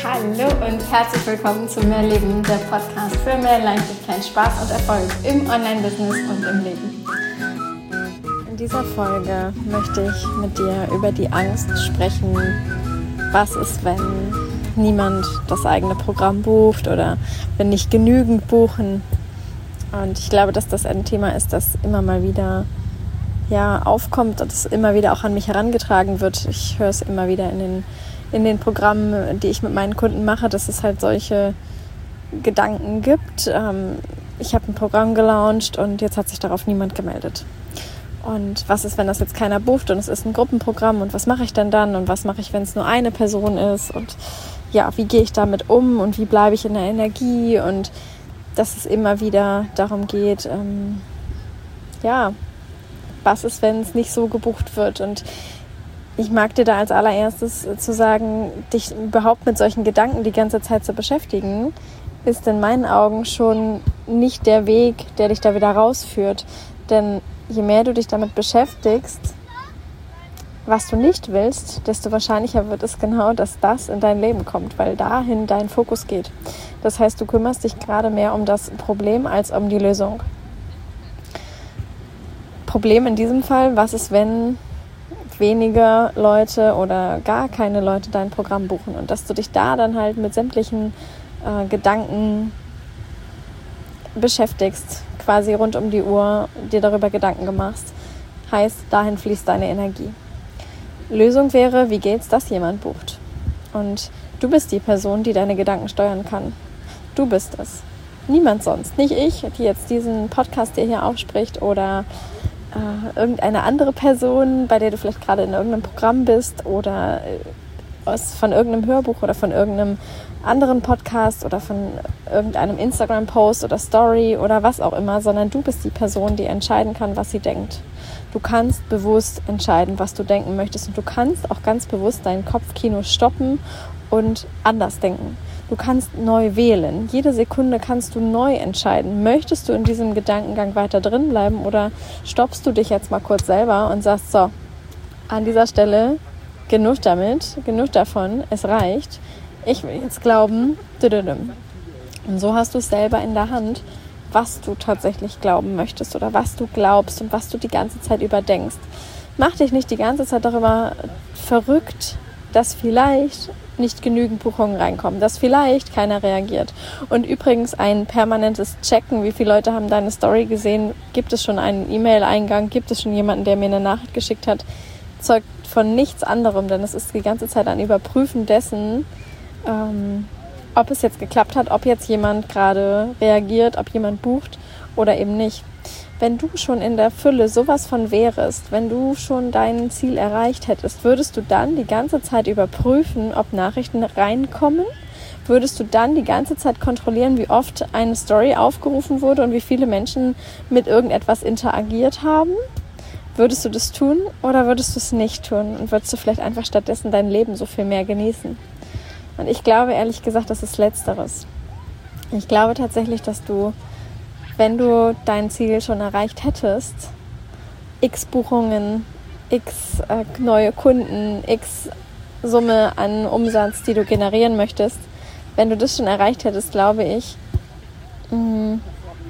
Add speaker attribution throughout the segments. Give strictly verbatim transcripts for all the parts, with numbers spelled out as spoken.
Speaker 1: Hallo und herzlich willkommen zu Mehr Leben, der Podcast für mehr Leichtigkeit, Spaß und Erfolg im Online-Business und im Leben. In dieser Folge möchte ich mit dir über die Angst sprechen, was ist, wenn niemand das eigene Programm bucht oder wenn nicht genügend buchen. Und ich glaube, dass das ein Thema ist, das immer mal wieder ja, aufkommt und es immer wieder auch an mich herangetragen wird. Ich höre es immer wieder in den in den Programmen, die ich mit meinen Kunden mache, dass es halt solche Gedanken gibt. Ich habe ein Programm gelauncht und jetzt hat sich darauf niemand gemeldet. Und was ist, wenn das jetzt keiner bucht und es ist ein Gruppenprogramm und was mache ich denn dann und was mache ich, wenn es nur eine Person ist und ja, wie gehe ich damit um und wie bleibe ich in der Energie und dass es immer wieder darum geht, ähm, ja, was ist, wenn es nicht so gebucht wird. Und ich mag dir da als allererstes zu sagen, dich überhaupt mit solchen Gedanken die ganze Zeit zu beschäftigen, ist in meinen Augen schon nicht der Weg, der dich da wieder rausführt. Denn je mehr du dich damit beschäftigst, was du nicht willst, desto wahrscheinlicher wird es genau, dass das in dein Leben kommt, weil dahin dein Fokus geht. Das heißt, du kümmerst dich gerade mehr um das Problem als um die Lösung. Problem in diesem Fall, was ist, wenn wenige Leute oder gar keine Leute dein Programm buchen und dass du dich da dann halt mit sämtlichen äh, Gedanken beschäftigst, quasi rund um die Uhr dir darüber Gedanken gemacht, heißt, dahin fließt deine Energie. Lösung wäre, wie geht's, dass jemand bucht? Und du bist die Person, die deine Gedanken steuern kann. Du bist es. Niemand sonst. Nicht ich, die jetzt diesen Podcast dir hier aufspricht oder äh, irgendeine andere Person, bei der du vielleicht gerade in irgendeinem Programm bist oder äh, aus, von irgendeinem Hörbuch oder von irgendeinem anderen Podcast oder von irgendeinem Instagram-Post oder Story oder was auch immer, sondern du bist die Person, die entscheiden kann, was sie denkt. Du kannst bewusst entscheiden, was du denken möchtest und du kannst auch ganz bewusst dein Kopfkino stoppen und anders denken. Du kannst neu wählen. Jede Sekunde kannst du neu entscheiden. Möchtest du in diesem Gedankengang weiter drin bleiben oder stoppst du dich jetzt mal kurz selber und sagst, so, an dieser Stelle genug damit, genug davon, es reicht. Ich will jetzt glauben. Und so hast du es selber in der Hand, was du tatsächlich glauben möchtest oder was du glaubst und was du die ganze Zeit überdenkst. Mach dich nicht die ganze Zeit darüber verrückt, dass vielleicht nicht genügend Buchungen reinkommen, dass vielleicht keiner reagiert. Und übrigens ein permanentes Checken, wie viele Leute haben deine Story gesehen, gibt es schon einen E-Mail-Eingang, gibt es schon jemanden, der mir eine Nachricht geschickt hat, zeugt von nichts anderem, denn es ist die ganze Zeit ein Überprüfen dessen, ähm, ob es jetzt geklappt hat, ob jetzt jemand gerade reagiert, ob jemand bucht oder eben nicht. Wenn du schon in der Fülle sowas von wärest, wenn du schon dein Ziel erreicht hättest, würdest du dann die ganze Zeit überprüfen, ob Nachrichten reinkommen? Würdest du dann die ganze Zeit kontrollieren, wie oft eine Story aufgerufen wurde und wie viele Menschen mit irgendetwas interagiert haben? Würdest du das tun oder würdest du es nicht tun? Und würdest du vielleicht einfach stattdessen dein Leben so viel mehr genießen? Und ich glaube ehrlich gesagt, das ist Letzteres. Ich glaube tatsächlich, dass du, wenn du dein Ziel schon erreicht hättest, x Buchungen, x äh, neue Kunden, x Summe an Umsatz, die du generieren möchtest, wenn du das schon erreicht hättest, glaube ich, mh,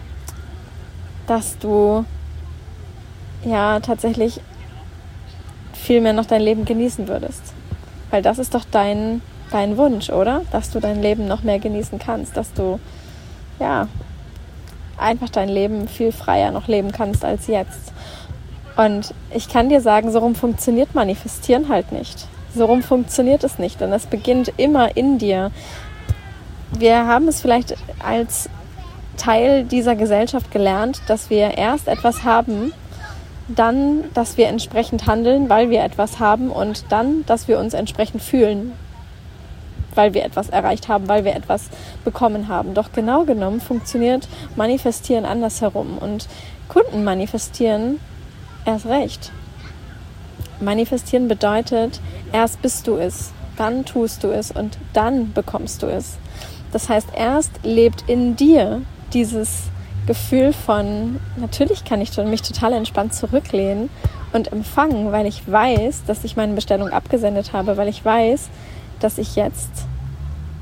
Speaker 1: dass du ja tatsächlich viel mehr noch dein Leben genießen würdest. Weil das ist doch dein, dein Wunsch, oder? Dass du dein Leben noch mehr genießen kannst, dass du ja einfach dein Leben viel freier noch leben kannst als jetzt. Und ich kann dir sagen, so rum funktioniert Manifestieren halt nicht. So rum funktioniert es nicht, denn es beginnt immer in dir. Wir haben es vielleicht als Teil dieser Gesellschaft gelernt, dass wir erst etwas haben, dann, dass wir entsprechend handeln, weil wir etwas haben und dann, dass wir uns entsprechend fühlen, weil wir etwas erreicht haben, weil wir etwas bekommen haben. Doch genau genommen funktioniert Manifestieren andersherum und Kunden manifestieren erst recht. Manifestieren bedeutet, erst bist du es, dann tust du es und dann bekommst du es. Das heißt, erst lebt in dir dieses Gefühl von, natürlich kann ich mich total entspannt zurücklehnen und empfangen, weil ich weiß, dass ich meine Bestellung abgesendet habe, weil ich weiß, dass ich jetzt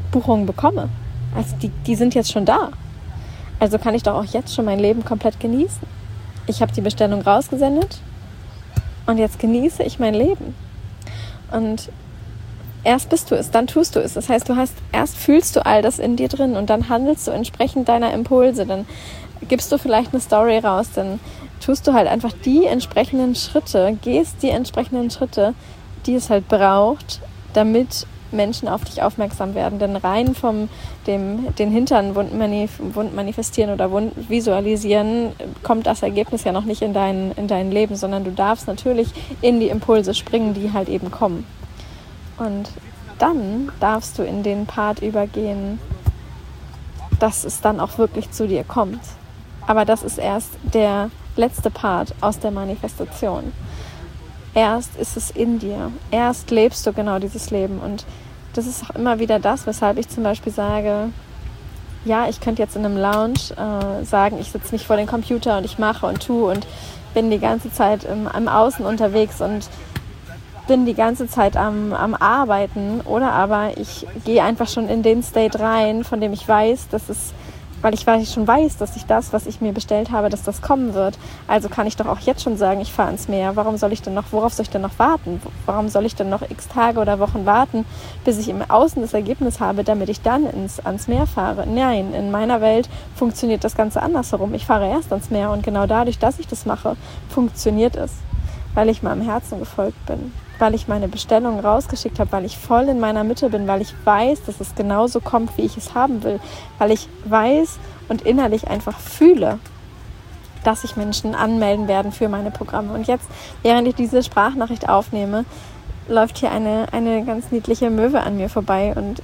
Speaker 1: Buchungen bekomme. Also die, die sind jetzt schon da. Also kann ich doch auch jetzt schon mein Leben komplett genießen. Ich habe die Bestellung rausgesendet und jetzt genieße ich mein Leben. Und erst bist du es, dann tust du es. Das heißt, du hast, erst fühlst du all das in dir drin und dann handelst du entsprechend deiner Impulse. Dann gibst du vielleicht eine Story raus, dann tust du halt einfach die entsprechenden Schritte, gehst die entsprechenden Schritte, die es halt braucht, damit Menschen auf dich aufmerksam werden. Denn rein vom dem, den Hintern wund, manif- wund manifestieren oder wund visualisieren kommt das Ergebnis ja noch nicht in dein, in dein Leben, sondern du darfst natürlich in die Impulse springen, die halt eben kommen. Und dann darfst du in den Part übergehen, dass es dann auch wirklich zu dir kommt. Aber das ist erst der letzte Part aus der Manifestation. Erst ist es in dir. Erst lebst du genau dieses Leben. Und das ist auch immer wieder das, weshalb ich zum Beispiel sage, ja, ich könnte jetzt in einem Lounge äh, sagen, ich sitze mich vor den Computer und ich mache und tue und bin die ganze Zeit im, im Außen unterwegs und bin die ganze Zeit am, am Arbeiten. Oder aber ich gehe einfach schon in den State rein, von dem ich weiß, dass es weil ich, weil ich schon weiß, dass ich das, was ich mir bestellt habe, dass das kommen wird. Also kann ich doch auch jetzt schon sagen, ich fahre ans Meer. Warum soll ich denn noch, worauf soll ich denn noch warten? Warum soll ich denn noch x Tage oder Wochen warten, bis ich im Außen das Ergebnis habe, damit ich dann ins, ans Meer fahre? Nein, in meiner Welt funktioniert das Ganze andersherum. Ich fahre erst ans Meer und genau dadurch, dass ich das mache, funktioniert es. Weil ich meinem Herzen gefolgt bin. Weil ich meine Bestellung rausgeschickt habe, weil ich voll in meiner Mitte bin, weil ich weiß, dass es genauso kommt, wie ich es haben will, weil ich weiß und innerlich einfach fühle, dass sich Menschen anmelden werden für meine Programme. Und jetzt, während ich diese Sprachnachricht aufnehme, läuft hier eine, eine ganz niedliche Möwe an mir vorbei und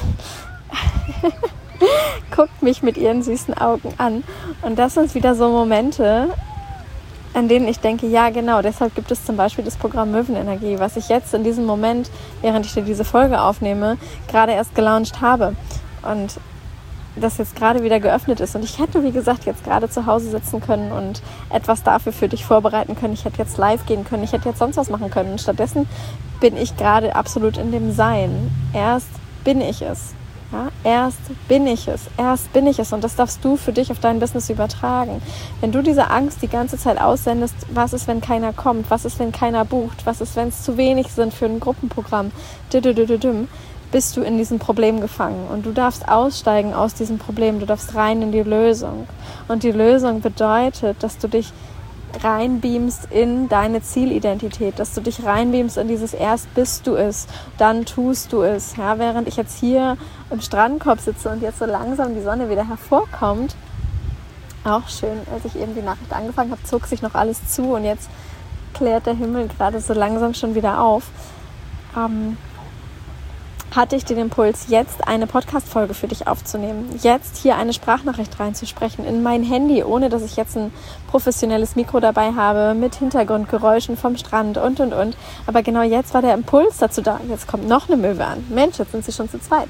Speaker 1: guckt mich mit ihren süßen Augen an. Und das sind wieder so Momente, an denen ich denke, ja genau, deshalb gibt es zum Beispiel das Programm Möwenenergie, was ich jetzt in diesem Moment, während ich dir diese Folge aufnehme, gerade erst gelauncht habe und das jetzt gerade wieder geöffnet ist. Und ich hätte, wie gesagt, jetzt gerade zu Hause sitzen können und etwas dafür für dich vorbereiten können. Ich hätte jetzt live gehen können, ich hätte jetzt sonst was machen können. Und stattdessen bin ich gerade absolut in dem Sein. Erst bin ich es. Ja, erst bin ich es, erst bin ich es und das darfst du für dich auf dein Business übertragen. Wenn du diese Angst die ganze Zeit aussendest, was ist, wenn keiner kommt, was ist, wenn keiner bucht, was ist, wenn es zu wenig sind für ein Gruppenprogramm, bist du in diesem Problem gefangen und du darfst aussteigen aus diesem Problem, du darfst rein in die Lösung. Und die Lösung bedeutet, dass du dich reinbeamst in deine Zielidentität, dass du dich reinbeamst in dieses erst bist du es, dann tust du es. Ja, während ich jetzt hier im Strandkorb sitze und jetzt so langsam die Sonne wieder hervorkommt, auch schön, als ich eben die Nachricht angefangen habe, zog sich noch alles zu und jetzt klärt der Himmel gerade so langsam schon wieder auf. Ähm, hatte ich den Impuls, jetzt eine Podcast-Folge für dich aufzunehmen. Jetzt hier eine Sprachnachricht reinzusprechen in mein Handy, ohne dass ich jetzt ein professionelles Mikro dabei habe, mit Hintergrundgeräuschen vom Strand und, und, und. Aber genau jetzt war der Impuls dazu da. Jetzt kommt noch eine Möwe an. Mensch, jetzt sind sie schon zu zweit.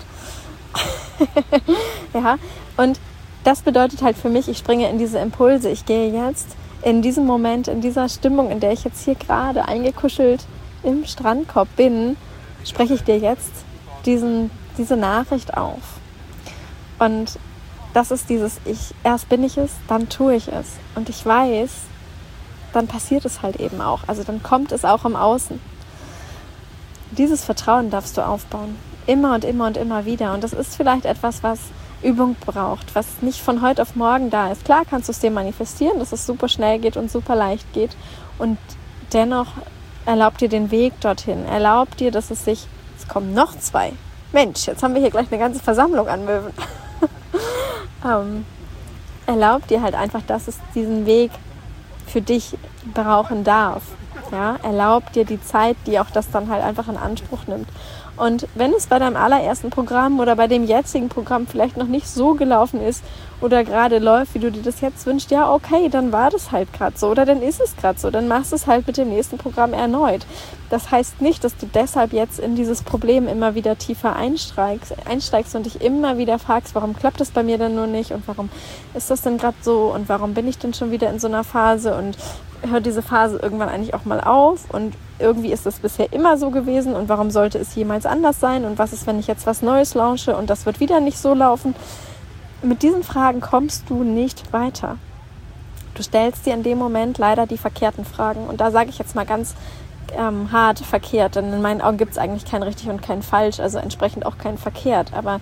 Speaker 1: Ja, und das bedeutet halt für mich, ich springe in diese Impulse. Ich gehe jetzt in diesem Moment, in dieser Stimmung, in der ich jetzt hier gerade eingekuschelt im Strandkorb bin, spreche ich dir jetzt diesen, diese Nachricht auf. Und das ist dieses ich, erst bin ich es, dann tue ich es. Und ich weiß, dann passiert es halt eben auch. Also dann kommt es auch im Außen. Dieses Vertrauen darfst du aufbauen. Immer und immer und immer wieder. Und das ist vielleicht etwas, was Übung braucht, was nicht von heute auf morgen da ist. Klar kannst du es dir manifestieren, dass es super schnell geht und super leicht geht. Und dennoch erlaubt dir den Weg dorthin. Erlaubt dir, dass es sich... Es kommen noch zwei. Mensch, jetzt haben wir hier gleich eine ganze Versammlung an Möwen. ähm, erlaubt dir halt einfach, dass es diesen Weg für dich brauchen darf. Ja? Erlaubt dir die Zeit, die auch das dann halt einfach in Anspruch nimmt. Und wenn es bei deinem allerersten Programm oder bei dem jetzigen Programm vielleicht noch nicht so gelaufen ist oder gerade läuft, wie du dir das jetzt wünschst, ja okay, dann war das halt gerade so oder dann ist es gerade so, dann machst du es halt mit dem nächsten Programm erneut. Das heißt nicht, dass du deshalb jetzt in dieses Problem immer wieder tiefer einsteigst, einsteigst und dich immer wieder fragst, warum klappt das bei mir denn nur nicht und warum ist das denn gerade so und warum bin ich denn schon wieder in so einer Phase und hört diese Phase irgendwann eigentlich auch mal auf und irgendwie ist das bisher immer so gewesen und warum sollte es jemals anders sein und was ist, wenn ich jetzt was Neues launche und das wird wieder nicht so laufen? Mit diesen Fragen kommst du nicht weiter. Du stellst dir in dem Moment leider die verkehrten Fragen und da sage ich jetzt mal ganz ähm, hart verkehrt, denn in meinen Augen gibt es eigentlich kein richtig und kein falsch, also entsprechend auch kein verkehrt, aber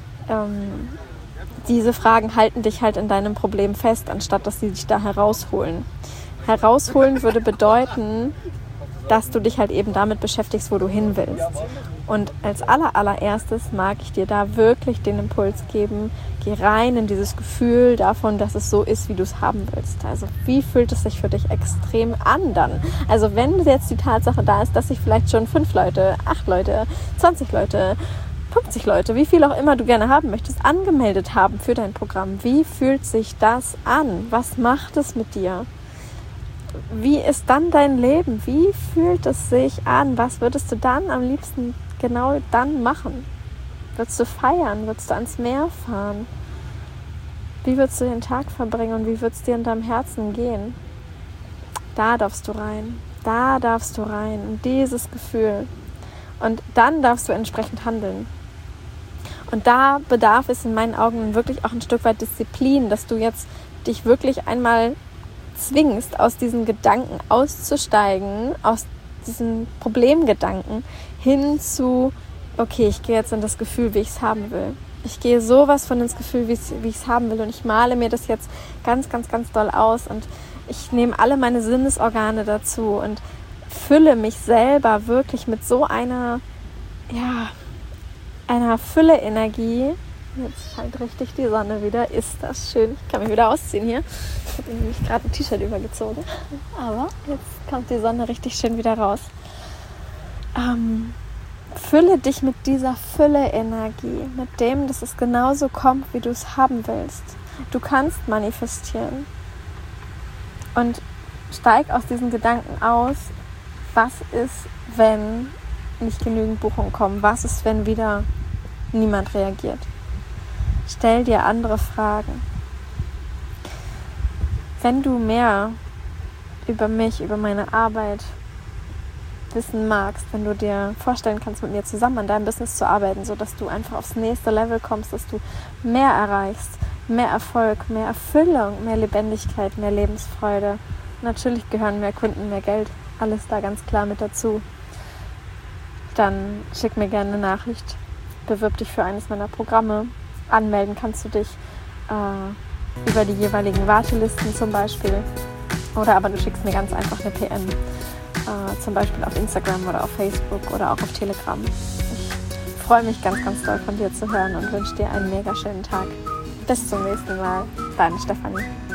Speaker 1: ähm, diese Fragen halten dich halt in deinem Problem fest, anstatt dass sie dich da herausholen. Herausholen würde bedeuten, dass du dich halt eben damit beschäftigst, wo du hin willst. Und als aller, allererstes mag ich dir da wirklich den Impuls geben, geh rein in dieses Gefühl davon, dass es so ist, wie du es haben willst. Also wie fühlt es sich für dich extrem an dann? Also wenn jetzt die Tatsache da ist, dass sich vielleicht schon fünf Leute, acht Leute, zwanzig Leute, fünfzig Leute, wie viel auch immer du gerne haben möchtest, angemeldet haben für dein Programm. Wie fühlt sich das an? Was macht es mit dir? Wie ist dann dein Leben? Wie fühlt es sich an? Was würdest du dann am liebsten genau dann machen? Würdest du feiern? Würdest du ans Meer fahren? Wie würdest du den Tag verbringen und wie würdest dir in deinem Herzen gehen? Da darfst du rein. Da darfst du rein. In dieses Gefühl. Und dann darfst du entsprechend handeln. Und da bedarf es in meinen Augen wirklich auch ein Stück weit Disziplin, dass du jetzt dich wirklich einmal zwingst, aus diesen Gedanken auszusteigen, aus diesen Problemgedanken hin zu, okay, ich gehe jetzt in das Gefühl, wie ich es haben will. Ich gehe sowas von ins Gefühl, wie ich es haben will und ich male mir das jetzt ganz, ganz, ganz doll aus und ich nehme alle meine Sinnesorgane dazu und fülle mich selber wirklich mit so einer, ja, einer Fülle-Energie. Jetzt scheint richtig die Sonne wieder. Ist das schön. Ich kann mich wieder ausziehen hier. Ich habe nämlich gerade ein T-Shirt übergezogen. Aber jetzt kommt die Sonne richtig schön wieder raus. Ähm, fülle dich mit dieser Fülle-Energie. Mit dem, dass es genauso kommt, wie du es haben willst. Du kannst manifestieren. Und steig aus diesen Gedanken aus. Was ist, wenn nicht genügend Buchungen kommen? Was ist, wenn wieder niemand reagiert? Stell dir andere Fragen. Wenn du mehr über mich, über meine Arbeit wissen magst, wenn du dir vorstellen kannst, mit mir zusammen an deinem Business zu arbeiten, sodass du einfach aufs nächste Level kommst, dass du mehr erreichst, mehr Erfolg, mehr Erfüllung, mehr Lebendigkeit, mehr Lebensfreude. Natürlich gehören mehr Kunden, mehr Geld, alles da ganz klar mit dazu. Dann schick mir gerne eine Nachricht, bewirb dich für eines meiner Programme. Anmelden kannst du dich äh, über die jeweiligen Wartelisten zum Beispiel. Oder aber du schickst mir ganz einfach eine P M. Äh, zum Beispiel auf Instagram oder auf Facebook oder auch auf Telegram. Ich freue mich ganz, ganz doll von dir zu hören und wünsche dir einen mega schönen Tag. Bis zum nächsten Mal. Deine Stefanie.